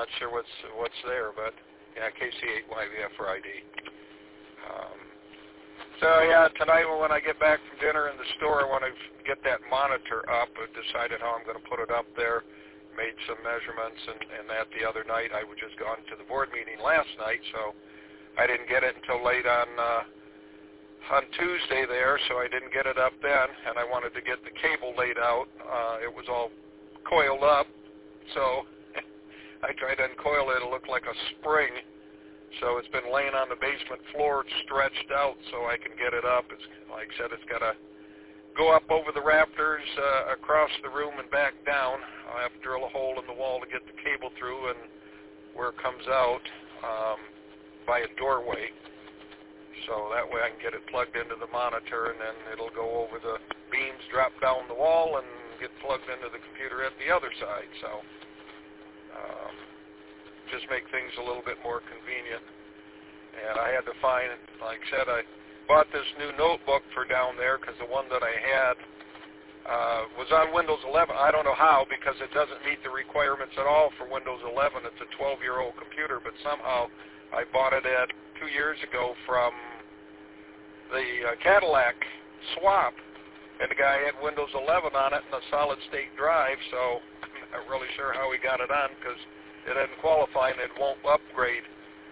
not sure what's there, but yeah, KC8YVF for ID. So yeah, tonight when I get back from dinner in the store, I want to get that monitor up. I've decided how I'm going to put it up there. Made some measurements, and that the other night. I was just gone to the board meeting last night, so I didn't get it until late on Tuesday there, so I didn't get it up then, and I wanted to get the cable laid out. It was all coiled up, so I tried to uncoil it. It looked like a spring. So it's been laying on the basement floor, stretched out, so I can get it up. It's like I said, it's got to go up over the rafters, across the room and back down. I'll have to drill a hole in the wall to get the cable through, and where it comes out by a doorway. So that way I can get it plugged into the monitor, and then it'll go over the beams, drop down the wall, and get plugged into the computer at the other side. So just make things a little bit more convenient. And I had to find, like I said, I bought this new notebook for down there because the one that I had was on Windows 11. I don't know how, because it doesn't meet the requirements at all for Windows 11. It's a 12-year-old computer, but somehow I bought it 2 years ago from the Cadillac swap, and the guy had Windows 11 on it and a solid-state drive, so I'm not really sure how he got it on, because it didn't qualify and it won't upgrade.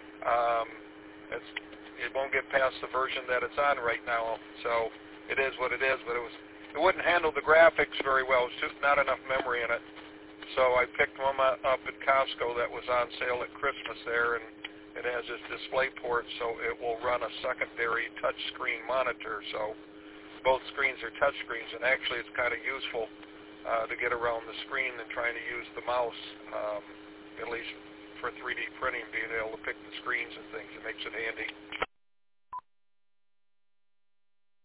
It won't get past the version that it's on right now, so it is what it is. But it wouldn't handle the graphics very well. It's just not enough memory in it. So I picked one up at Costco that was on sale at Christmas there, and it has this display port, so it will run a secondary touchscreen monitor. So both screens are touchscreens, and actually it's kind of useful to get around the screen and trying to use the mouse. At least for 3D printing, being able to pick the screens and things, it makes it handy.